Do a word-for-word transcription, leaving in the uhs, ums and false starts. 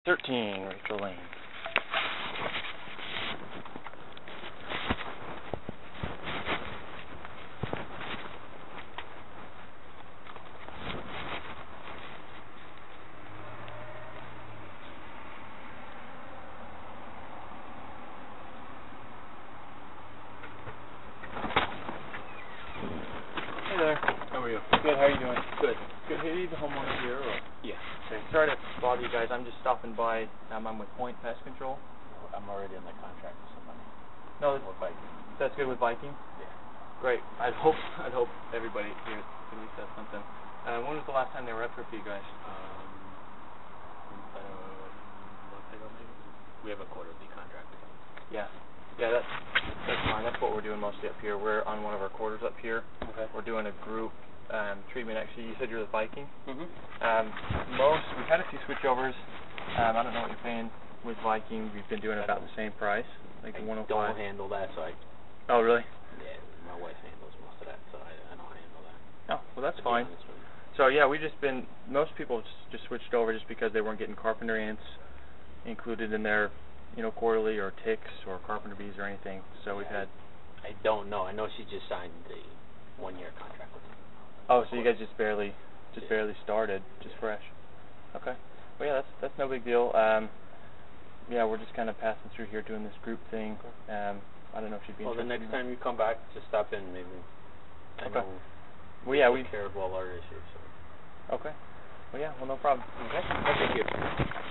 thirteen, Rachel Lane. Hey there. How are you? Good, how are you doing? Good. Good. Hey, you the homeowner here, or? Yeah. Okay. Sorry to bother you guys. I'm just stopping by. Um, I'm with Point Pest Control. I'm already on the contract with somebody. No, Or Viking. that's good with Viking? Yeah. Great. I'd hope I'd hope everybody here at least has something. Uh, when was the last time they were up here for you guys? Um, about a month ago, maybe? We have a quarterly contract with them. Yeah. Yeah, that's, that's fine. That's what we're doing mostly up here. We're on one of our quarters up here. Okay. We're doing a group um, treatment. Actually, you said you're the Viking? Mm-hmm. Um, most, we've had a few switchovers. Um, I don't know what you're paying with Viking. We've been doing about the same price, like the one oh five. I don't handle that, so I... Oh, really? Yeah, my wife handles most of that, so I, I don't handle that. Oh, well, that's fine. So, yeah, we've just been, most people just, just switched over just because they weren't getting carpenter ants included in their, you know, quarterly or ticks or carpenter bees or anything. So we've had... I don't know. I know she just signed the one-year contract with them. Oh, so you guys just barely, just Yeah. barely started, just Yeah. fresh. Okay. Well, yeah, that's that's no big deal. Um, yeah, we're just kind of passing through here doing this group thing. Um, I don't know if you'd be Well, the interested next in time you come back, just stop in, maybe. I Okay. know Well, yeah, we we... take care of all our issues. So. Okay. Well, yeah, well, no problem. Okay. Thank you.